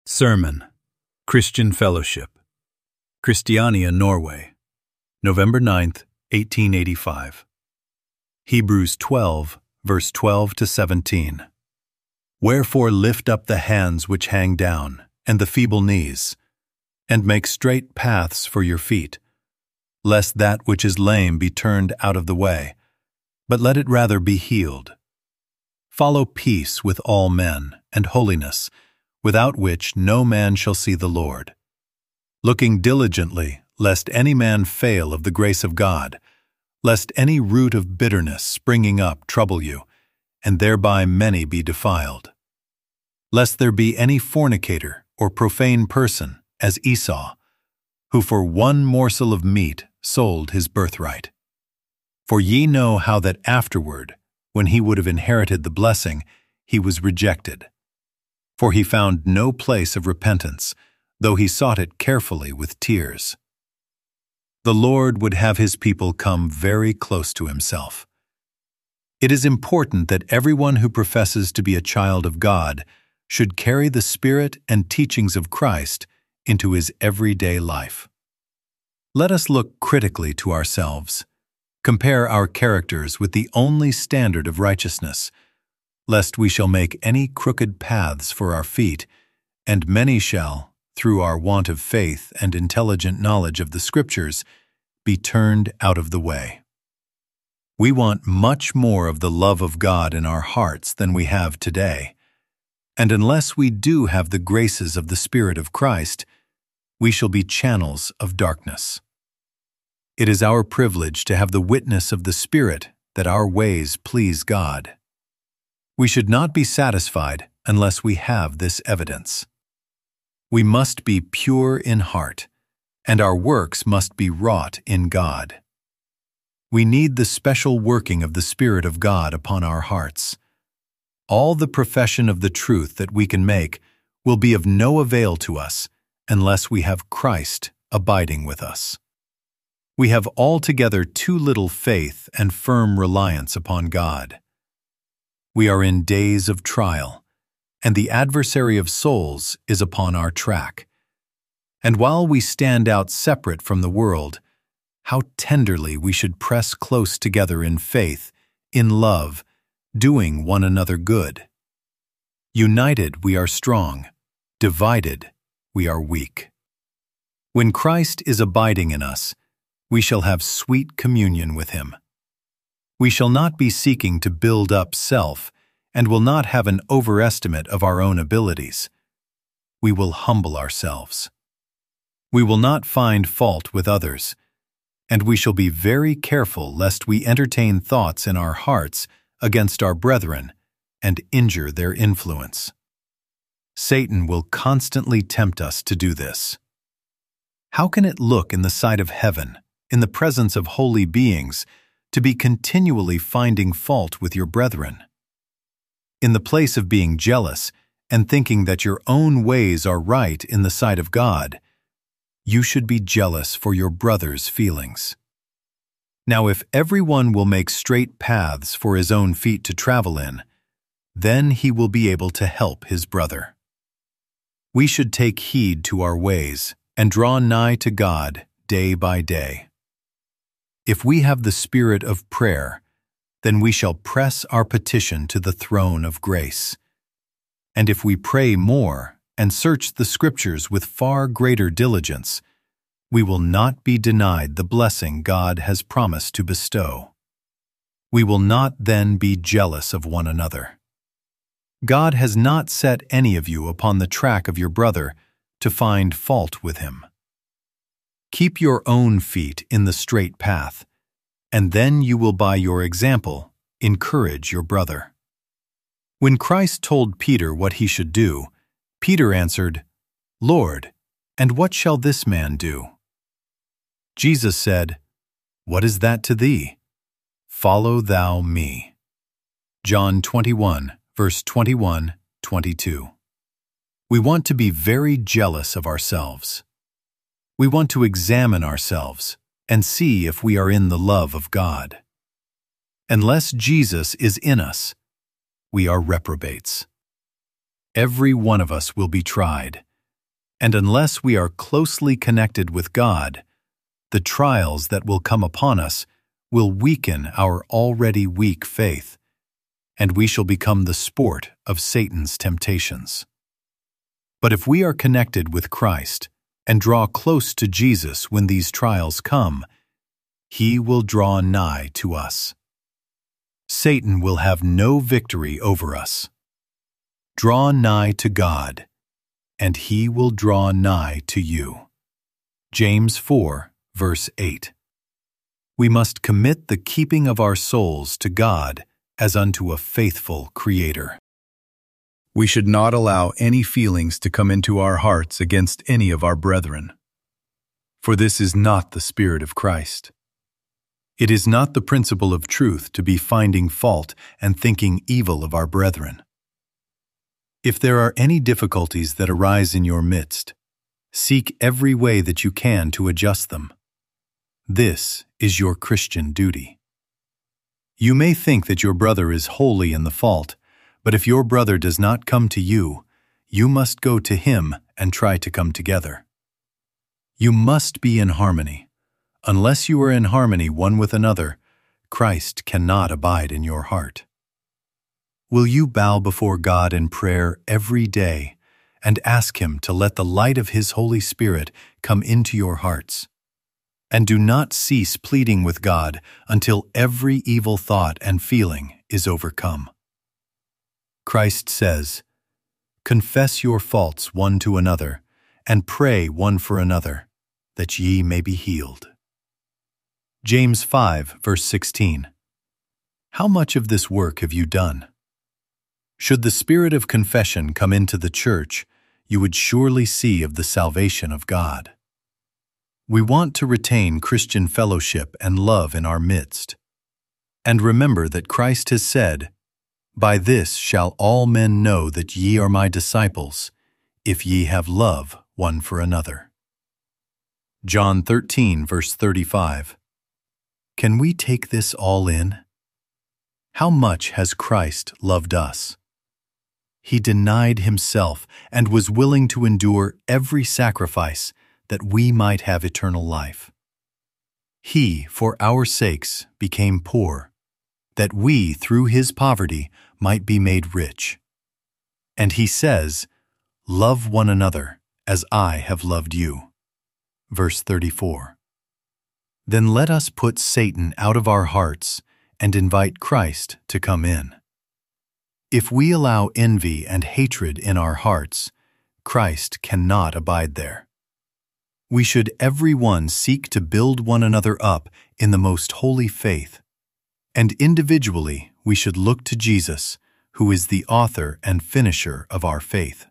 Sermon, Christian Fellowship, Christiania, Norway, November 9th, 1885. Hebrews 12, verse 12 to 17. Wherefore lift up the hands which hang down, and the feeble knees, and make straight paths for your feet, lest that which is lame be turned out of the way, but let it rather be healed. Follow peace with all men, and holiness, without which no man shall see the Lord. Looking diligently, lest any man fail of the grace of God, lest any root of bitterness springing up trouble you, and thereby many be defiled. Lest there be any fornicator or profane person, as Esau, who for one morsel of meat sold his birthright. For ye know how that afterward, when he would have inherited the blessing, he was rejected. For he found no place of repentance, though he sought it carefully with tears. The Lord would have his people come very close to himself. It is important that everyone who professes to be a child of God should carry the Spirit and teachings of Christ into his everyday life. Let us look critically to ourselves, compare our characters with the only standard of righteousness, lest we shall make any crooked paths for our feet, and many shall, through our want of faith and intelligent knowledge of the Scriptures, be turned out of the way. We want much more of the love of God in our hearts than we have today, and unless we do have the graces of the Spirit of Christ, we shall be channels of darkness. It is our privilege to have the witness of the Spirit that our ways please God. We should not be satisfied unless we have this evidence. We must be pure in heart, and our works must be wrought in God. We need the special working of the Spirit of God upon our hearts. All the profession of the truth that we can make will be of no avail to us unless we have Christ abiding with us. We have altogether too little faith and firm reliance upon God. We are in days of trial, and the adversary of souls is upon our track. And while we stand out separate from the world, how tenderly we should press close together in faith, in love, doing one another good. United we are strong, divided we are weak. When Christ is abiding in us, we shall have sweet communion with him. We shall not be seeking to build up self, and will not have an overestimate of our own abilities. We will humble ourselves. We will not find fault with others, and we shall be very careful lest we entertain thoughts in our hearts against our brethren and injure their influence. Satan will constantly tempt us to do this. How can it look in the sight of heaven, in the presence of holy beings, to be continually finding fault with your brethren? In the place of being jealous and thinking that your own ways are right in the sight of God, you should be jealous for your brother's feelings. Now, if everyone will make straight paths for his own feet to travel in, then he will be able to help his brother. We should take heed to our ways and draw nigh to God day by day. If we have the spirit of prayer, then we shall press our petition to the throne of grace. And if we pray more and search the Scriptures with far greater diligence, we will not be denied the blessing God has promised to bestow. We will not then be jealous of one another. God has not set any of you upon the track of your brother to find fault with him. Keep your own feet in the straight path, and then you will by your example encourage your brother. When Christ told Peter what he should do, Peter answered, "Lord, and what shall this man do?" Jesus said, "What is that to thee? Follow thou me." John 21, verse 21-22. We want to be very jealous of ourselves. We want to examine ourselves and see if we are in the love of God. Unless Jesus is in us, we are reprobates. Every one of us will be tried, And unless we are closely connected with God, the trials that will come upon us will weaken our already weak faith, and we shall become the sport of Satan's temptations. But if we are connected with Christ and draw close to Jesus when these trials come, He will draw nigh to us. Satan will have no victory over us. Draw nigh to God, and He will draw nigh to you. James 4, verse 8. We must commit the keeping of our souls to God as unto a faithful Creator. We should not allow any feelings to come into our hearts against any of our brethren, for this is not the Spirit of Christ. It is not the principle of truth to be finding fault and thinking evil of our brethren. If there are any difficulties that arise in your midst, seek every way that you can to adjust them. This is your Christian duty. You may think that your brother is wholly in the fault, but if your brother does not come to you, you must go to him and try to come together. You must be in harmony. Unless you are in harmony one with another, Christ cannot abide in your heart. Will you bow before God in prayer every day and ask Him to let the light of His Holy Spirit come into your hearts? And do not cease pleading with God until every evil thought and feeling is overcome. Christ says, "Confess your faults one to another, and pray one for another, that ye may be healed." James 5, verse 16. How much of this work have you done? Should the spirit of confession come into the church, you would surely see of the salvation of God. We want to retain Christian fellowship and love in our midst. And remember that Christ has said, "By this shall all men know that ye are my disciples, if ye have love one for another." John 13, verse 35. Can we take this all in? How much has Christ loved us? He denied Himself and was willing to endure every sacrifice that we might have eternal life. He, for our sakes, became poor, that we, through His poverty, might be made rich. And He says, "Love one another as I have loved you." Verse 34. Then let us put Satan out of our hearts and invite Christ to come in. If we allow envy and hatred in our hearts, Christ cannot abide there. We should every one seek to build one another up in the most holy faith, and individually we should look to Jesus, who is the author and finisher of our faith.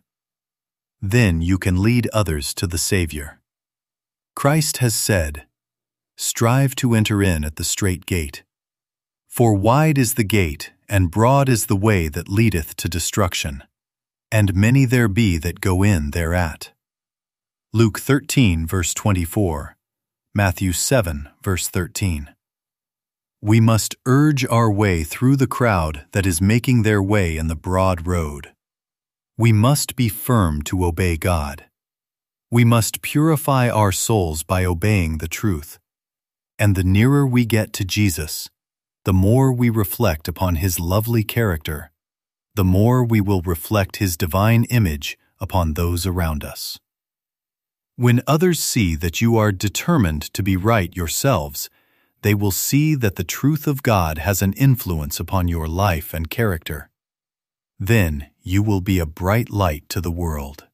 Then you can lead others to the Savior. Christ has said, "Strive to enter in at the strait gate. For wide is the gate, and broad is the way that leadeth to destruction, and many there be that go in thereat." Luke 13, verse 24, Matthew 7, verse 13. We must urge our way through the crowd that is making their way in the broad road. We must be firm to obey God. We must purify our souls by obeying the truth. And the nearer we get to Jesus, the more we reflect upon His lovely character, the more we will reflect His divine image upon those around us. When others see that you are determined to be right yourselves, they will see that the truth of God has an influence upon your life and character. Then you will be a bright light to the world.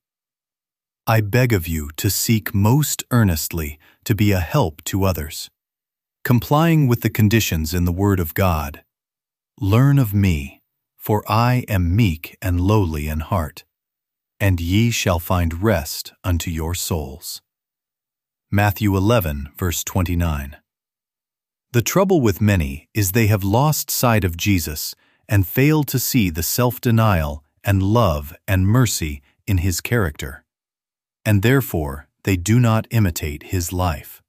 I beg of you to seek most earnestly to be a help to others, complying with the conditions in the Word of God. Learn of me, for I am meek and lowly in heart, and ye shall find rest unto your souls. Matthew 11, verse 29. The trouble with many is they have lost sight of Jesus and failed to see the self-denial and love and mercy in His character, and therefore they do not imitate His life.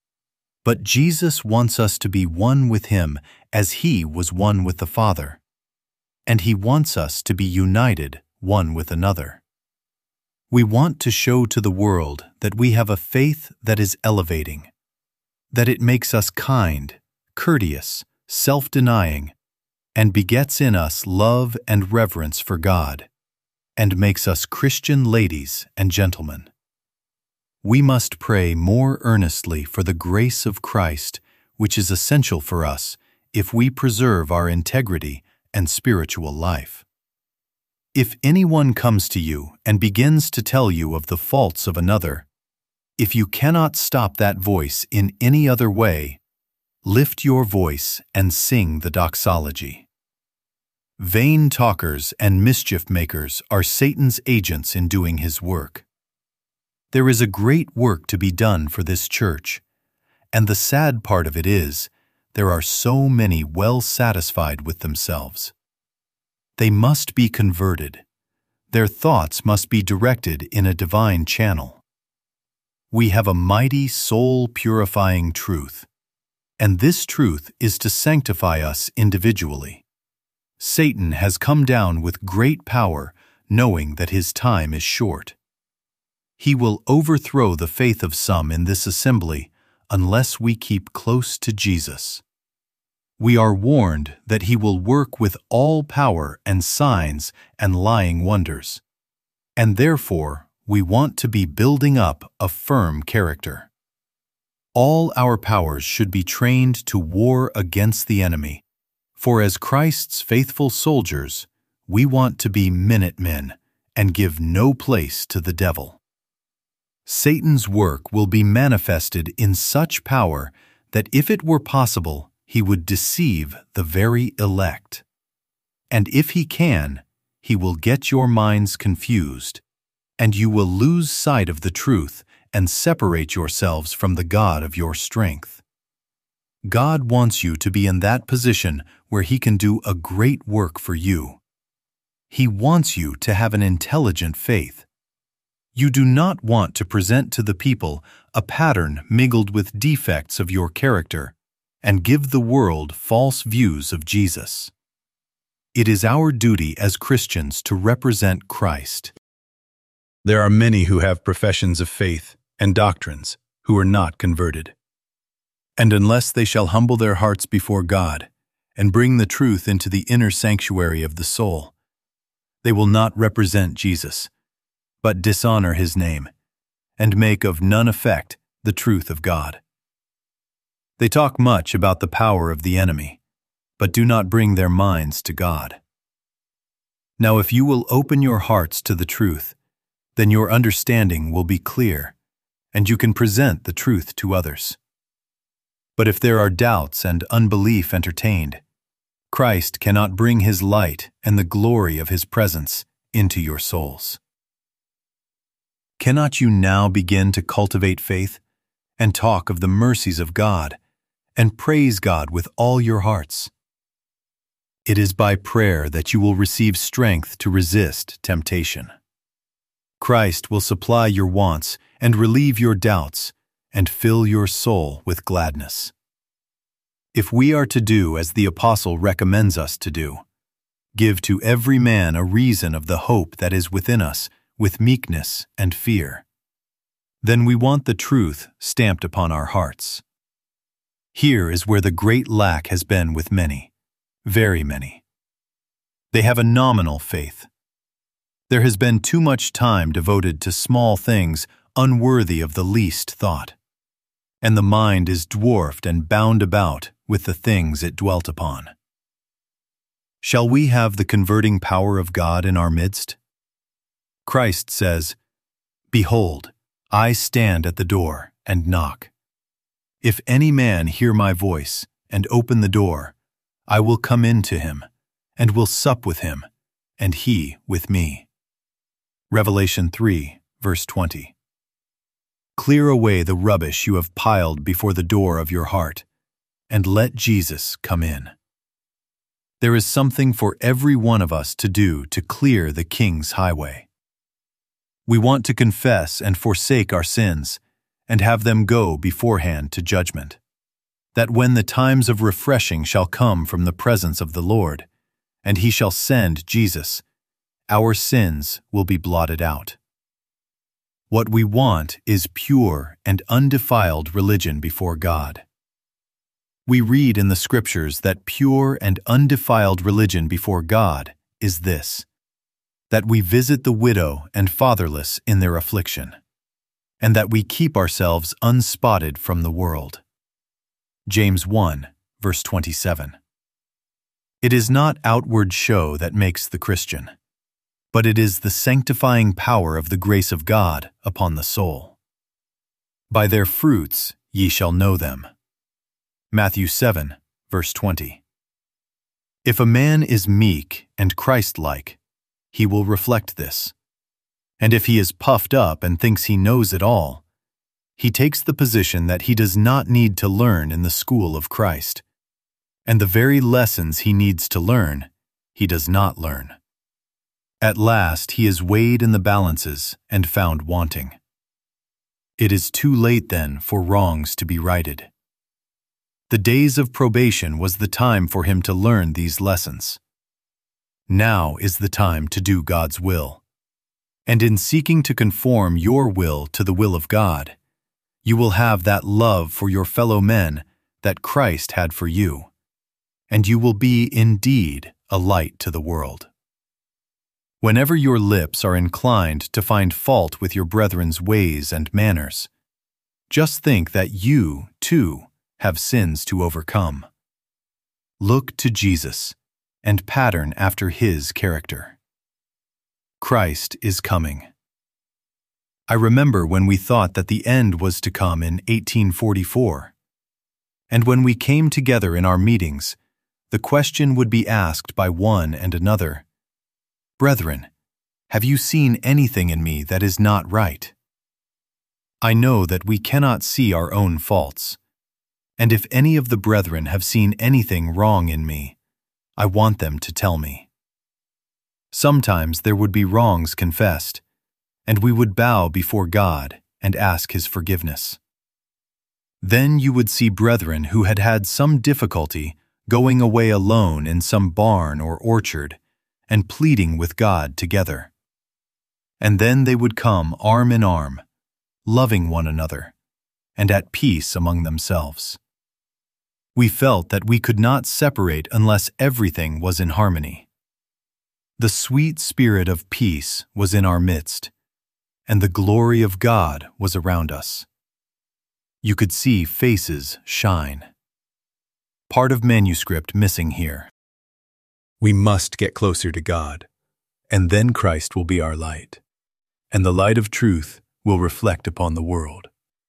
But Jesus wants us to be one with Him as He was one with the Father, and He wants us to be united one with another. We want to show to the world that we have a faith that is elevating, that it makes us kind, courteous, self-denying, and begets in us love and reverence for God, and makes us Christian ladies and gentlemen. We must pray more earnestly for the grace of Christ, which is essential for us if we preserve our integrity and spiritual life. If anyone comes to you and begins to tell you of the faults of another, if you cannot stop that voice in any other way, lift your voice and sing the doxology. Vain talkers and mischief makers are Satan's agents in doing his work. There is a great work to be done for this church, and the sad part of it is, there are so many well satisfied with themselves. They must be converted. Their thoughts must be directed in a divine channel. We have a mighty soul-purifying truth, and this truth is to sanctify us individually. Satan has come down with great power, knowing that his time is short. He will overthrow the faith of some in this assembly unless we keep close to Jesus. We are warned that he will work with all power and signs and lying wonders, and therefore we want to be building up a firm character. All our powers should be trained to war against the enemy, for as Christ's faithful soldiers, we want to be Minutemen and give no place to the devil. Satan's work will be manifested in such power that if it were possible, he would deceive the very elect. And if he can, he will get your minds confused, and you will lose sight of the truth and separate yourselves from the God of your strength. God wants you to be in that position where he can do a great work for you. He wants you to have an intelligent faith. You do not want to present to the people a pattern mingled with defects of your character and give the world false views of Jesus. It is our duty as Christians to represent Christ. There are many who have professions of faith and doctrines who are not converted. And unless they shall humble their hearts before God and bring the truth into the inner sanctuary of the soul, they will not represent Jesus, but dishonor his name, and make of none effect the truth of God. They talk much about the power of the enemy, but do not bring their minds to God. Now if you will open your hearts to the truth, then your understanding will be clear, and you can present the truth to others. But if there are doubts and unbelief entertained, Christ cannot bring his light and the glory of his presence into your souls. Cannot you now begin to cultivate faith and talk of the mercies of God and praise God with all your hearts? It is by prayer that you will receive strength to resist temptation. Christ will supply your wants and relieve your doubts and fill your soul with gladness. If we are to do as the apostle recommends us to do, give to every man a reason of the hope that is within us with meekness and fear, then we want the truth stamped upon our hearts. Here is where the great lack has been with many, very many. They have a nominal faith. There has been too much time devoted to small things unworthy of the least thought, and the mind is dwarfed and bound about with the things it dwelt upon. Shall we have the converting power of God in our midst? Christ says, "Behold, I stand at the door and knock. If any man hear my voice and open the door, I will come in to him, and will sup with him, and he with me." Revelation 3, verse 20. Clear away the rubbish you have piled before the door of your heart, and let Jesus come in. There is something for every one of us to do to clear the King's highway. We want to confess and forsake our sins, and have them go beforehand to judgment, that when the times of refreshing shall come from the presence of the Lord, and he shall send Jesus, our sins will be blotted out. What we want is pure and undefiled religion before God. We read in the Scriptures that pure and undefiled religion before God is this: that we visit the widow and fatherless in their affliction, and that we keep ourselves unspotted from the world. James 1, verse 27. It is not outward show that makes the Christian, but it is the sanctifying power of the grace of God upon the soul. By their fruits ye shall know them. Matthew 7, verse 20. If a man is meek and Christ-like, he will reflect this. And if he is puffed up and thinks he knows it all, he takes the position that he does not need to learn in the school of Christ, and the very lessons he needs to learn, he does not learn. At last he is weighed in the balances and found wanting. It is too late then for wrongs to be righted. The days of probation was the time for him to learn these lessons. Now is the time to do God's will. And in seeking to conform your will to the will of God, you will have that love for your fellow men that Christ had for you, and you will be indeed a light to the world. Whenever your lips are inclined to find fault with your brethren's ways and manners, just think that you, too, have sins to overcome. Look to Jesus and pattern after his character. Christ is coming. I remember when we thought that the end was to come in 1844, and when we came together in our meetings, the question would be asked by one and another, "Brethren, have you seen anything in me that is not right?" I know that we cannot see our own faults, and if any of the brethren have seen anything wrong in me, I want them to tell me. Sometimes there would be wrongs confessed, and we would bow before God and ask his forgiveness. Then you would see brethren who had had some difficulty going away alone in some barn or orchard and pleading with God together. And then they would come arm in arm, loving one another, and at peace among themselves. We felt that we could not separate unless everything was in harmony. The sweet spirit of peace was in our midst, and the glory of God was around us. You could see faces shine. Part of manuscript missing here. We must get closer to God, and then Christ will be our light, and the light of truth will reflect upon the world.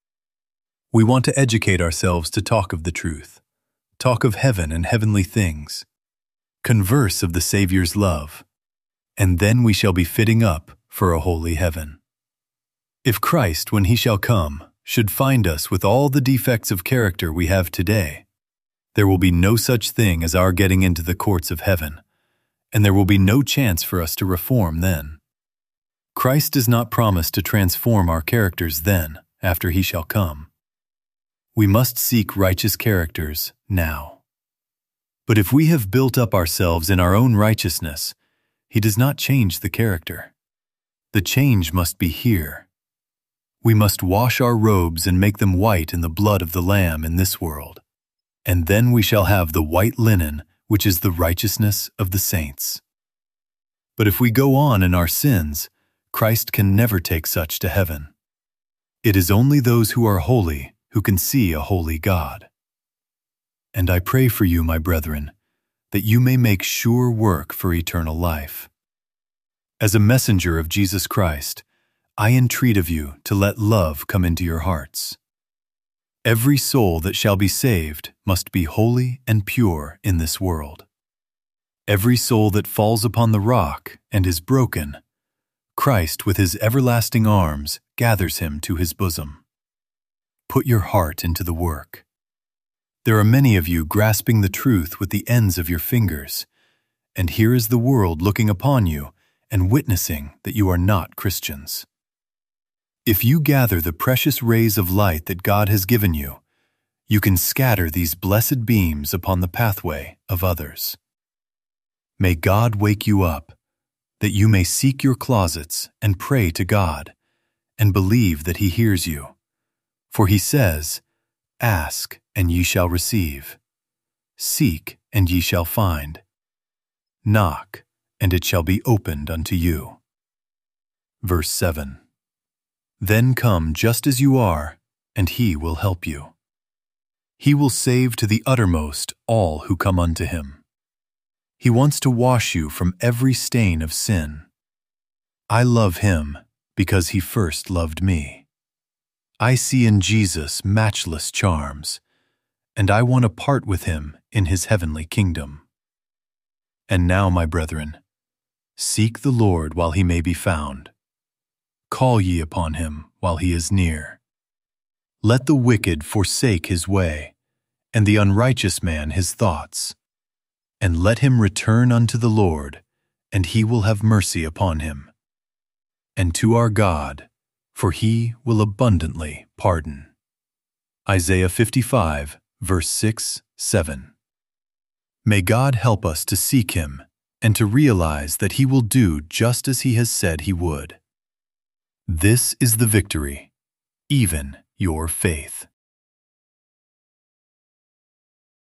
We want to educate ourselves to talk of the truth, talk of heaven and heavenly things, converse of the Savior's love, and then we shall be fitting up for a holy heaven. If Christ, when he shall come, should find us with all the defects of character we have today, there will be no such thing as our getting into the courts of heaven, and there will be no chance for us to reform then. Christ does not promise to transform our characters then, after he shall come. We must seek righteous characters now. But if we have built up ourselves in our own righteousness, he does not change the character. The change must be here. We must wash our robes and make them white in the blood of the Lamb in this world, and then we shall have the white linen, which is the righteousness of the saints. But if we go on in our sins, Christ can never take such to heaven. It is only those who are holy who can see a holy God. And I pray for you, my brethren, that you may make sure work for eternal life. As a messenger of Jesus Christ, I entreat of you to let love come into your hearts. Every soul that shall be saved must be holy and pure in this world. Every soul that falls upon the rock and is broken, Christ with his everlasting arms gathers him to his bosom. Put your heart into the work. There are many of you grasping the truth with the ends of your fingers, and here is the world looking upon you and witnessing that you are not Christians. If you gather the precious rays of light that God has given you, you can scatter these blessed beams upon the pathway of others. May God wake you up, that you may seek your closets and pray to God, and believe that he hears you. For he says, "Ask, and ye shall receive. Seek, and ye shall find. Knock, and it shall be opened unto you." Verse 7. Then come just as you are, and he will help you. He will save to the uttermost all who come unto him. He wants to wash you from every stain of sin. I love him because he first loved me. I see in Jesus matchless charms, and I want to part with him in his heavenly kingdom. And now, my brethren, seek the Lord while he may be found. Call ye upon him while he is near. Let the wicked forsake his way, and the unrighteous man his thoughts. And let him return unto the Lord, and he will have mercy upon him. And to our God, for he will abundantly pardon. Isaiah 55, verse 6, 7. May God help us to seek him and to realize that he will do just as he has said he would. This is the victory, even your faith.